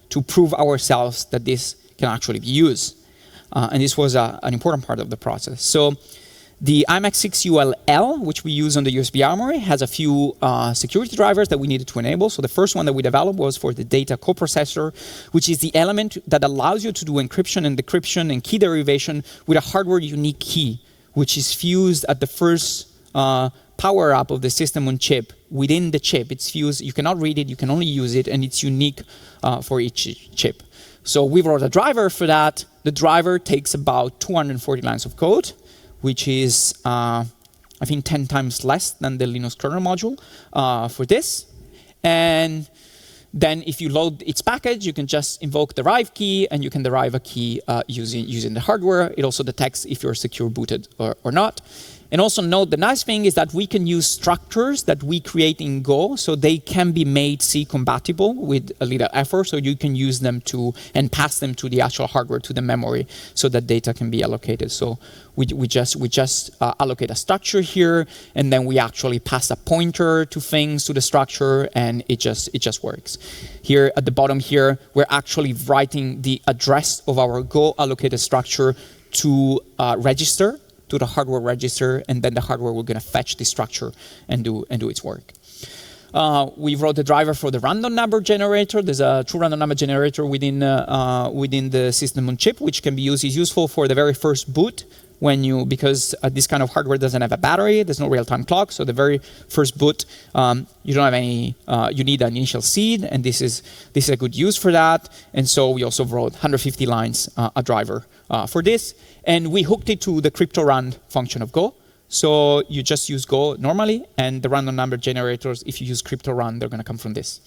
to prove ourselves that this can actually be used. Uh, and this was a, an important part of the process. So the i MAX six U L L, which we use on the U S B Armory, has a few uh, security drivers that we needed to enable. So the first one that we developed was for the data coprocessor, which is the element that allows you to do encryption and decryption and key derivation with a hardware unique key, which is fused at the first uh, power up of the system on chip. Within the chip, it's fused. You cannot read it, you can only use it, and it's unique uh, for each chip. So we wrote a driver for that. The driver takes about two hundred forty lines of code, which is, uh, I think, ten times less than the Linux kernel module uh, for this. And then if you load its package, you can just invoke the derive key, and you can derive a key uh, using, using the hardware. It also detects if you're secure booted or, or not. And also note, the nice thing is that we can use structures that we create in Go, so they can be made C compatible with a little effort, so you can use them to, and pass them to the actual hardware, to the memory, so that data can be allocated. So we, we just, we just uh, allocate a structure here, and then we actually pass a pointer to things, to the structure, and it just, it just works. Here at the bottom here, we're actually writing the address of our Go allocated structure to uh, register, to the hardware register, and then the hardware will gonna fetch the structure and do and do its work. Uh, we wrote the driver for the random number generator. There's a true random number generator within uh, uh, within the system on chip, which can be used. Is useful for the very first boot when you because uh, this kind of hardware doesn't have a battery. There's no real-time clock, so the very first boot um, you don't have any. Uh, you need an initial seed, and this is this is a good use for that. And so we also wrote one hundred fifty lines uh, a driver uh, for this. And we hooked it to the crypto-run function of Go. So you just use Go normally, and the random number generators, if you use crypto-run, they're going to come from this.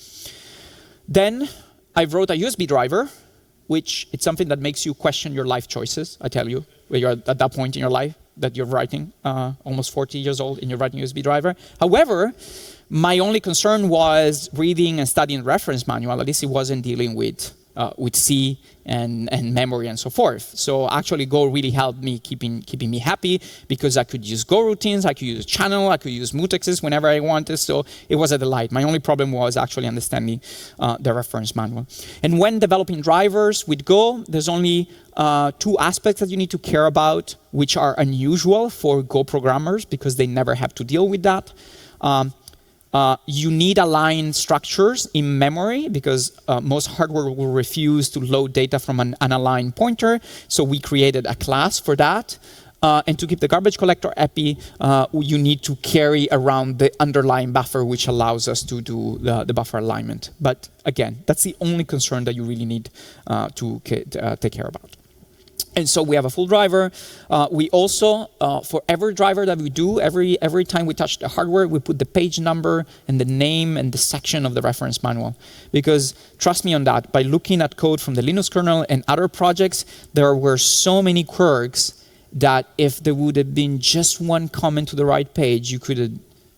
Then I wrote a U S B driver, which it's something that makes you question your life choices, I tell you, where you're at that point in your life that you're writing, uh, almost forty years old, and you're writing a U S B driver. However, my only concern was reading and studying the reference manual. At least it wasn't dealing with Uh, with C and, and memory and so forth. So actually Go really helped me keeping, keeping me happy because I could use Go routines, I could use channel, I could use mutexes whenever I wanted, so it was a delight. My only problem was actually understanding uh, the reference manual. And when developing drivers with Go, there's only uh, two aspects that you need to care about, which are unusual for Go programmers because they never have to deal with that. Um, Uh, you need aligned structures in memory because uh, most hardware will refuse to load data from an unaligned pointer. So we created a class for that. Uh, and to keep the garbage collector happy, uh, you need to carry around the underlying buffer, which allows us to do the, the buffer alignment. But again, that's the only concern that you really need uh, to uh, take care about. And so we have a full driver. Uh, we also, uh, for every driver that we do, every every time we touch the hardware, we put the page number and the name and the section of the reference manual. Because trust me on that, by looking at code from the Linux kernel and other projects, there were so many quirks that if there would have been just one comment to the right page, you could have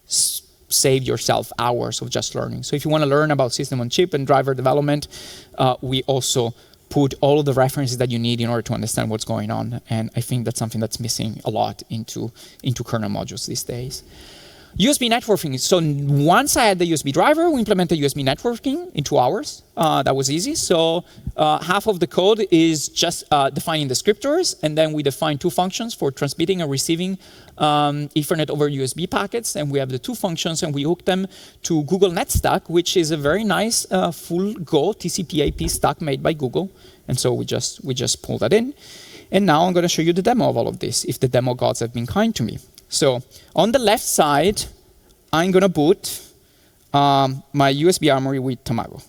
saved yourself hours of just learning. So if you want to learn about system on chip and driver development, uh, we also put all of the references that you need in order to understand what's going on. And I think that's something that's missing a lot into, into kernel modules these days. U S B networking. So once I had the U S B driver, we implemented U S B networking in two hours. Uh, that was easy. So uh, half of the code is just uh, defining descriptors, and then we define two functions for transmitting and receiving um, Ethernet over U S B packets. And we have the two functions, and we hook them to Google NetStack, which is a very nice uh, full Go T C P I P stack made by Google. And so we just we just pull that in. And now I'm going to show you the demo of all of this, if the demo gods have been kind to me. So on the left side, I'm going to boot um, my U S B Armory with Tamago.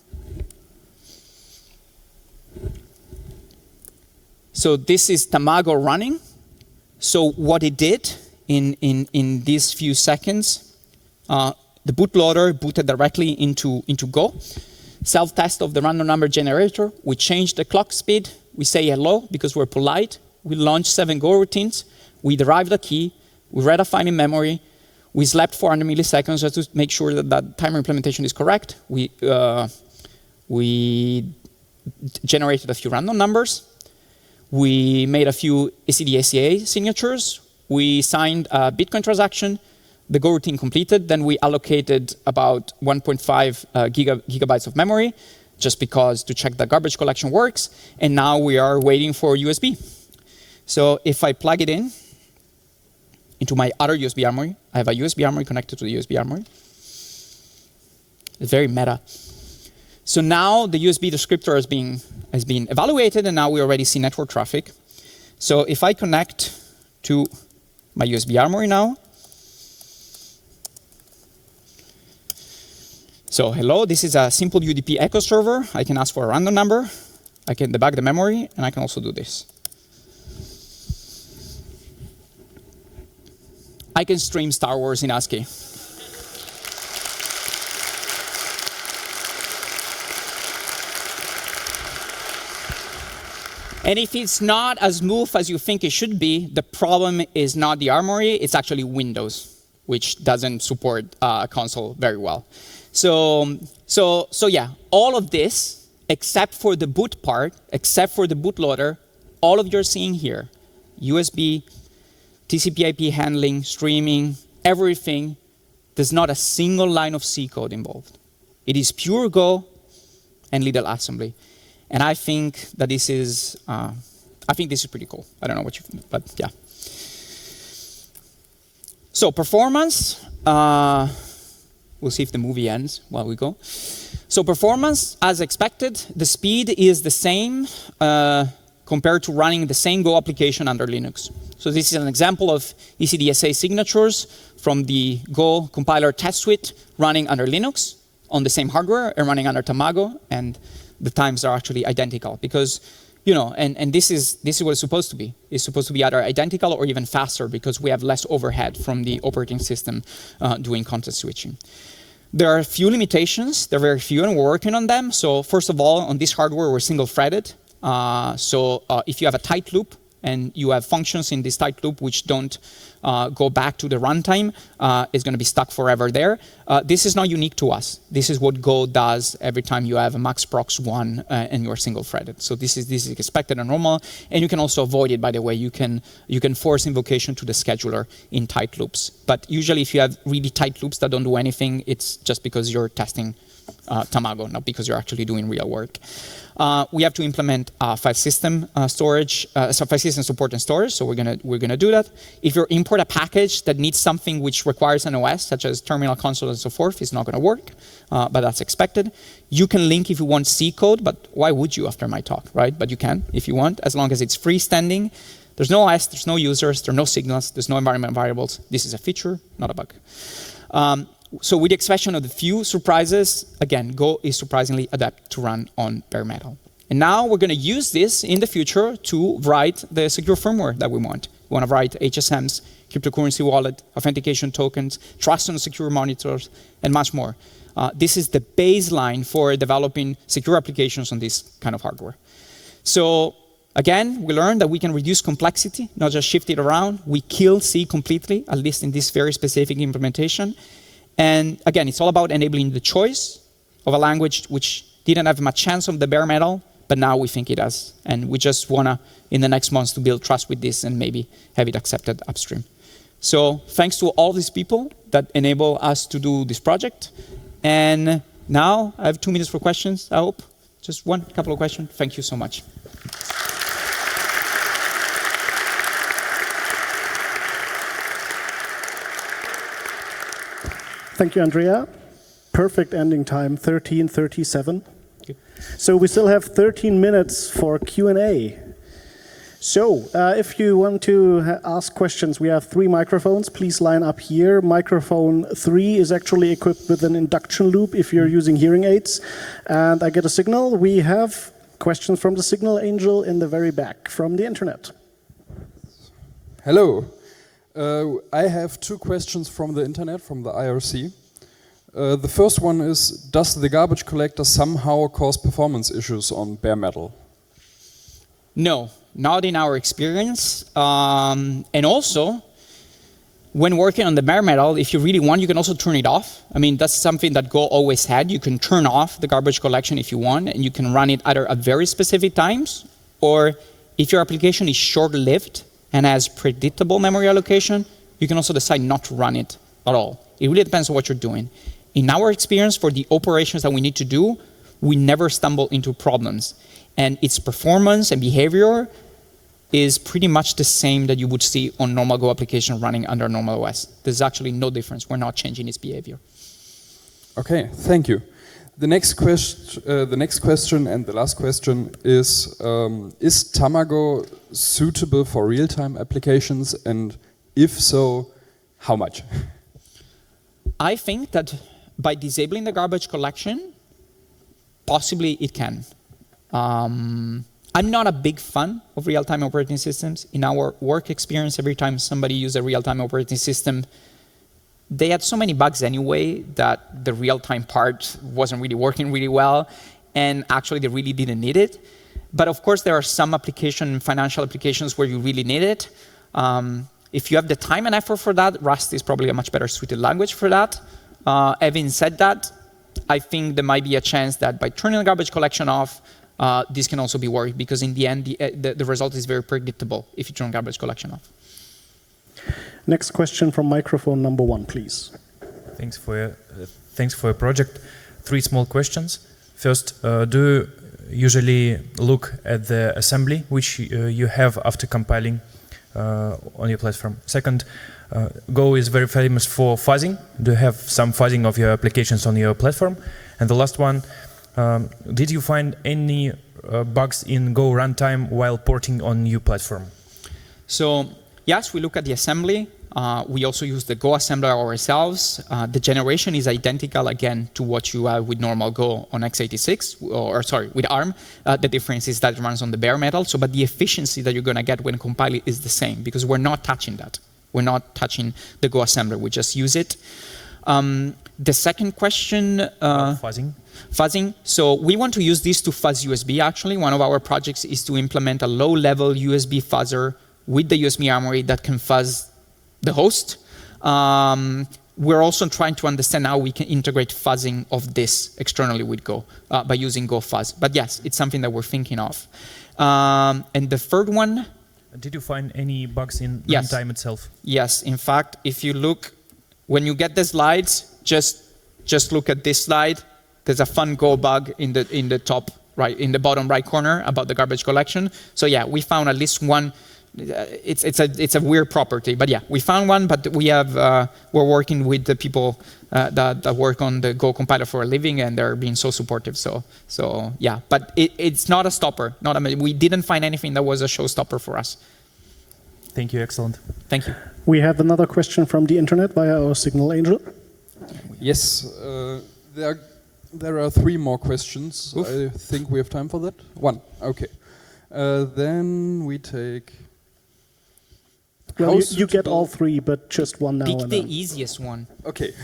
So this is Tamago running. So what it did in, in, in these few seconds, uh, the bootloader booted directly into, into Go. Self-test of the random number generator. We change the clock speed. We say hello because we're polite. We launch seven Go routines. We derive the key. We read a file in memory. We slept four hundred milliseconds just to make sure that that timer implementation is correct. We, uh, we generated a few random numbers. We made a few E C D A C A signatures. We signed a Bitcoin transaction. The Go routine completed. Then we allocated about one point five uh, giga, gigabytes of memory, just because to check the garbage collection works. And now we are waiting for U S B. So if I plug it in into my other U S B armory, I have a U S B armory connected to the U S B armory. It's very meta. So now the U S B descriptor is being, has been evaluated, and now we already see network traffic. So if I connect to my U S B armory now, so hello, this is a simple U D P echo server. I can ask for a random number. I can debug the memory, and I can also do this. I can stream Star Wars in ASCII. And if it's not as smooth as you think it should be, the problem is not the armory, it's actually Windows, which doesn't support uh, a console very well. So, so, so yeah, all of this, except for the boot part, except for the bootloader, all of you're seeing here, U S B, T C P I P handling, streaming, everything, there's not a single line of C code involved. It is pure Go and little assembly. And I think that this is, uh, I think this is pretty cool. I don't know what you think, but yeah. So performance, uh, we'll see if the movie ends while we go. So performance, as expected, the speed is the same uh, compared to running the same Go application under Linux. So this is an example of E C D S A signatures from the Go compiler test suite running under Linux on the same hardware and running under Tamago, and the times are actually identical because, you know, and, and this is this is what it's supposed to be. It's supposed to be either identical or even faster because we have less overhead from the operating system uh, doing context switching. There are a few limitations. There are very few, and we're working on them. So first of all, on this hardware, we're single-threaded. Uh, so uh, if you have a tight loop, and you have functions in this tight loop which don't uh, go back to the runtime, uh, it's going to be stuck forever there. Uh, this is not unique to us. This is what Go does every time you have a MaxProx one uh, and you're single-threaded. So this is this is expected and normal, and you can also avoid it. By the way, you can you can force invocation to the scheduler in tight loops. But usually, if you have really tight loops that don't do anything, it's just because you're testing uh, Tamago, not because you're actually doing real work. Uh, we have to implement uh, file system uh, storage, uh, so file system support and storage. So we're gonna we're gonna do that. If you import a package that needs something which requires an O S, such as terminal console and so forth, it's not gonna work. Uh, but that's expected. You can link if you want C code, but why would you after my talk, right? But you can if you want, as long as it's freestanding. There's no O S, there's no users, there are no signals, there's no environment variables. This is a feature, not a bug. Um, So with the exception of the few surprises, again, Go is surprisingly adept to run on bare metal. And now we're going to use this in the future to write the secure firmware that we want. We want to write H S Ms, cryptocurrency wallet, authentication tokens, trust and secure monitors, and much more. Uh, this is the baseline for developing secure applications on this kind of hardware. So again, we learned that we can reduce complexity, not just shift it around. We kill C completely, at least in this very specific implementation. And again, it's all about enabling the choice of a language which didn't have much chance of the bare metal, but now we think it has. And we just want to, in the next months, to build trust with this and maybe have it accepted upstream. So thanks to all these people that enable us to do this project. And now I have two minutes for questions, I hope. Just one couple of questions. Thank you so much. Thank you, Andrea. Perfect ending time, thirteen thirty-seven. So we still have thirteen minutes for Q and A. So uh, if you want to ask questions, we have three microphones. Please line up here. Microphone three is actually equipped with an induction loop if you're using hearing aids. And I get a signal. We have questions from the signal angel in the very back from the internet. Hello. Uh, I have two questions from the internet, from the I R C. Uh, the first one is, does the garbage collector somehow cause performance issues on bare metal? No, not in our experience. Um, and also, when working on the bare metal, if you really want, you can also turn it off. I mean, that's something that Go always had. You can turn off the garbage collection if you want, and you can run it either at very specific times, or if your application is short-lived and has predictable memory allocation, you can also decide not to run it at all. It really depends on what you're doing. In our experience, for the operations that we need to do, we never stumble into problems. And its performance and behavior is pretty much the same that you would see on normal Go application running under normal O S. There's actually no difference. We're not changing its behavior. Okay, thank you. The next question, uh, the next question, and the last question is: um, Is Tamago suitable for real-time applications, and if so, how much? I think that by disabling the garbage collection, possibly it can. Um, I'm not a big fan of real-time operating systems. In our work experience, every time somebody used a real-time operating system, they had so many bugs anyway that the real-time part wasn't really working really well, and actually they really didn't need it. But of course, there are some application, financial applications where you really need it. Um, if you have the time and effort for that, Rust is probably a much better suited language for that. Uh, having said that, I think there might be a chance that by turning the garbage collection off, uh, this can also be worked, because in the end, the, uh, the, the result is very predictable if you turn garbage collection off. Next question from microphone number one, please. Thanks for your, uh, thanks for your project. Three small questions. First, uh, do you usually look at the assembly which uh, you have after compiling uh, on your platform? Second, uh, Go is very famous for fuzzing. Do you have some fuzzing of your applications on your platform? And the last one, um, did you find any uh, bugs in Go runtime while porting on new platform? So yes, we look at the assembly. Uh, we also use the Go assembler ourselves. Uh, the generation is identical, again, to what you have with normal Go on x eighty-six, or, or sorry, with ARM. Uh, the difference is that it runs on the bare metal. So, but the efficiency that you're going to get when compiling is the same, because we're not touching that. We're not touching the Go assembler. We just use it. Um, the second question. Uh, fuzzing. Fuzzing. So we want to use this to fuzz U S B, actually. One of our projects is to implement a low-level U S B fuzzer with the U S B Armory that can fuzz the host. Um, we're also trying to understand how we can integrate fuzzing of this externally with Go uh, by using Go Fuzz. But yes, it's something that we're thinking of. Um, and the third one. Did you find any bugs in yes. runtime itself? Yes. In fact, if you look, when you get the slides, just just look at this slide. There's a fun Go bug in the in the top right, in the bottom right corner about the garbage collection. So yeah, we found at least one. It's it's a it's a weird property, but yeah, we found one. But we have uh, we're working with the people uh, that that work on the Go compiler for a living, and they're being so supportive. So so yeah, but it, it's not a stopper. Not a, we didn't find anything that was a showstopper for us. Thank you. Excellent. Thank you. We have another question from the internet via our Signal Angel. Yes, uh, there are, there are three more questions. Oof. I think we have time for that. One. Okay. Uh, then we take. Well, you, you get all three, but just one now. Pick and the then. easiest one. Okay.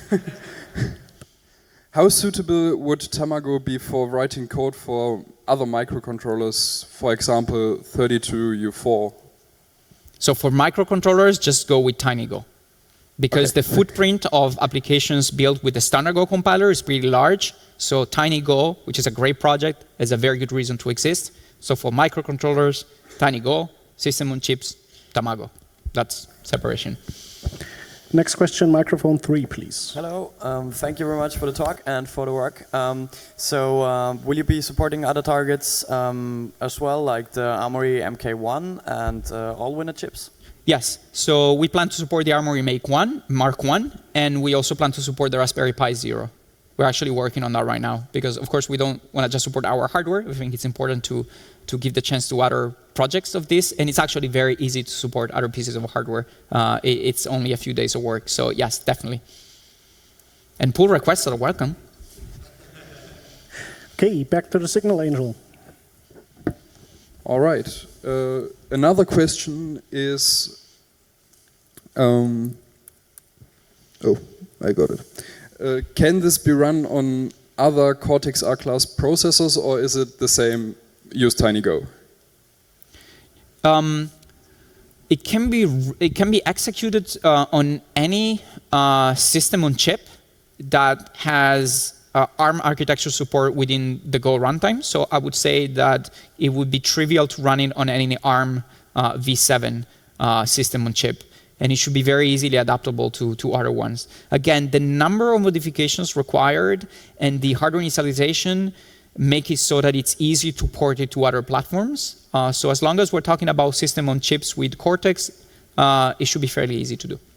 How suitable would Tamago be for writing code for other microcontrollers, for example, thirty-two U four? So for microcontrollers, just go with TinyGo. Because Okay. the footprint of applications built with the standard Go compiler is pretty large. So TinyGo, which is a great project, has a very good reason to exist. So for microcontrollers, TinyGo, system on chips, Tamago. That's separation. Next question, microphone three, please. Hello, um, thank you very much for the talk and for the work. Um, so um, will you be supporting other targets um, as well, like the Armory M K one and uh, Allwinner chips? Yes, so we plan to support the Armory Make one, Mark one, and we also plan to support the Raspberry Pi Zero. We're actually working on that right now, because of course we don't want to just support our hardware. We think it's important to, to give the chance to other projects of this, and it's actually very easy to support other pieces of hardware. Uh, it, it's only a few days of work, so yes, definitely. And pull requests are welcome. Okay, back to the Signal Angel. All right. Uh, another question is. Um, oh, I got it. Uh, can this be run on other Cortex R class processors, or is it the same? Use TinyGo. Um, it can be it can be executed uh, on any uh, system on chip that has uh, ARM architecture support within the Go runtime. So I would say that it would be trivial to run it on any ARM uh, v seven uh, system on chip, and it should be very easily adaptable to to other ones. Again, the number of modifications required and the hardware initialization make it so that it's easy to port it to other platforms. Uh, so as long as we're talking about system on chips with Cortex, uh, it should be fairly easy to do.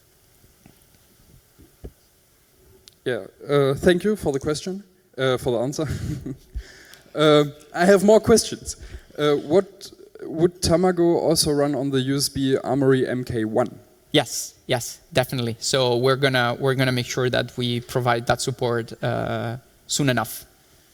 Yeah, uh, thank you for the question, uh, for the answer. uh, I have more questions. Uh, what would Tamago also run on the U S B Armory M K one? Yes, yes, definitely. So we're gonna we're gonna make sure that we provide that support uh, soon enough.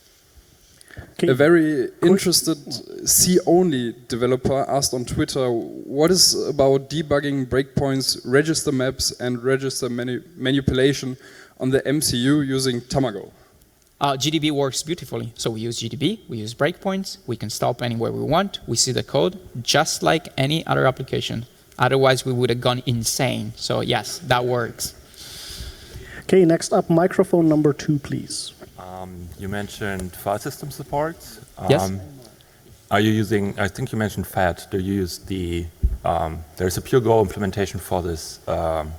Okay. A very interested C-only developer asked on Twitter, what is about debugging breakpoints, register maps, and register mani manipulation on the M C U using Tamago? Uh, G D B works beautifully. So we use G D B, we use breakpoints, we can stop anywhere we want, we see the code, just like any other application. Otherwise, we would have gone insane. So yes, that works. Okay, next up, microphone number two, please. Um, you mentioned file system support. Um, Yes. Are you using, I think you mentioned F A T. Do you use the, um, there's a pure Go implementation for this, um,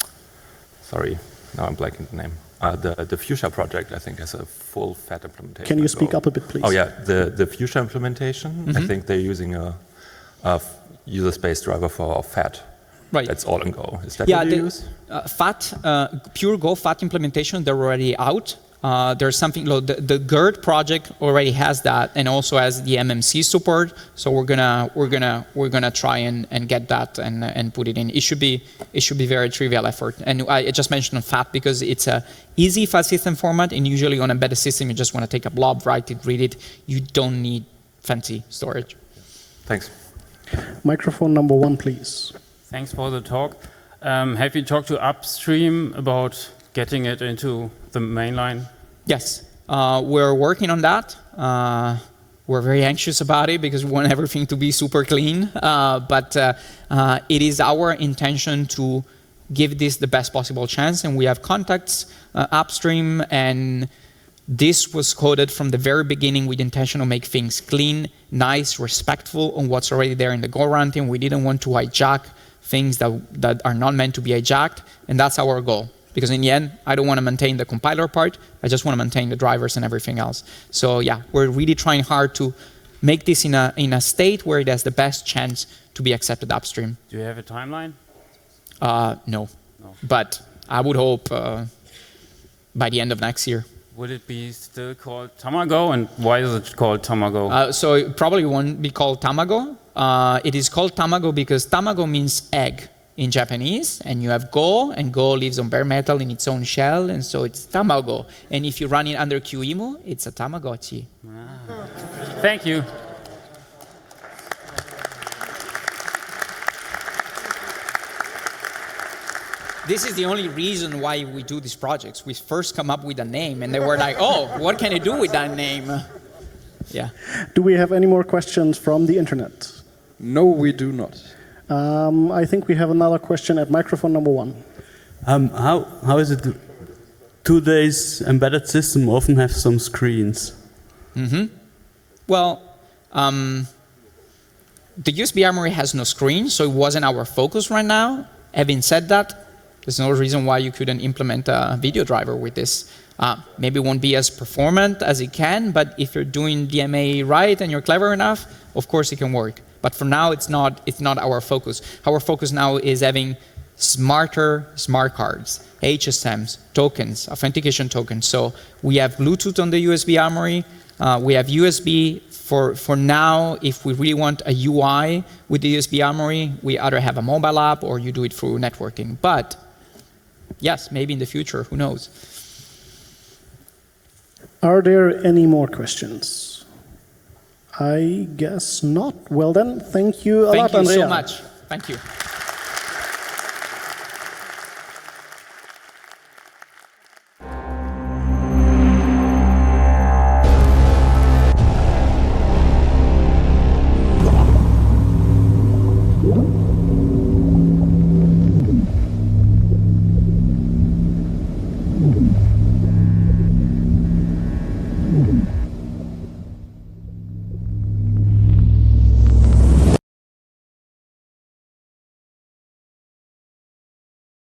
sorry, now I'm blanking the name. Uh, the, the Fuchsia project, I think, has a full F A T implementation. Can you in speak Go. up a bit, please? Oh yeah, the, the Fuchsia implementation, Mm-hmm. I think they're using a, a user space driver for F A T. Right. That's all in Go. Is that Yeah, what you the, use? uh, F A T, uh, pure Go F A T implementation, they're already out. Uh, there's something, look, the, the G E R D project already has that, and also has the M M C support. So we're gonna we're gonna we're gonna try and, and get that and and put it in. It should be it should be very trivial effort. And I just mentioned F A T because it's a easy file system format, and usually on an embedded system you just want to take a blob, write it, read it. You don't need fancy storage. Thanks. Microphone number one, please. Thanks for the talk. Um, have you talked to Upstream about getting it into the mainline? Yes, uh, we're working on that. Uh, we're very anxious about it because we want everything to be super clean. Uh, but uh, uh, it is our intention to give this the best possible chance, and we have contacts uh, upstream, and this was coded from the very beginning with the intention to make things clean, nice, respectful on what's already there in the Go runtime. We didn't want to hijack things that, that are not meant to be hijacked, and that's our goal. Because in the end, I don't want to maintain the compiler part, I just want to maintain the drivers and everything else. So yeah, we're really trying hard to make this in a, in a state where it has the best chance to be accepted upstream. Do you have a timeline? Uh, no. No. But I would hope uh, by the end of next year. Would it be still called Tamago, and why is it called Tamago? Uh, so it probably won't be called Tamago. Uh, it is called Tamago because Tamago means egg in Japanese, and you have Go, and Go lives on bare metal in its own shell, and so it's Tamago. And if you run it under Q E M U, it's a Tamagotchi. Ah. Thank you. This is the only reason why we do these projects. We first come up with a name, and they were like, oh, what can I do with that name? Yeah. Do we have any more questions from the internet? No, we do not. Um, I think we have another question at microphone number one. Um, how, how is it today's embedded system often have some screens? Mm-hmm. Well, um, the U S B Armory has no screen, so it wasn't our focus right now. Having said that, there's no reason why you couldn't implement a video driver with this. Uh, maybe it won't be as performant as it can, but if you're doing D M A right and you're clever enough, of course it can work. But for now, it's not, it's not our focus. Our focus now is having smarter smart cards, H S Ms, tokens, authentication tokens. So we have Bluetooth on the U S B Armory. Uh, we have U S B. For, for now, if we really want a U I with the U S B Armory, we either have a mobile app or you do it through networking. But yes, maybe in the future, who knows? Are there any more questions? I guess not. Well then, thank you a Thank lot, you Andrea. so much. Thank you.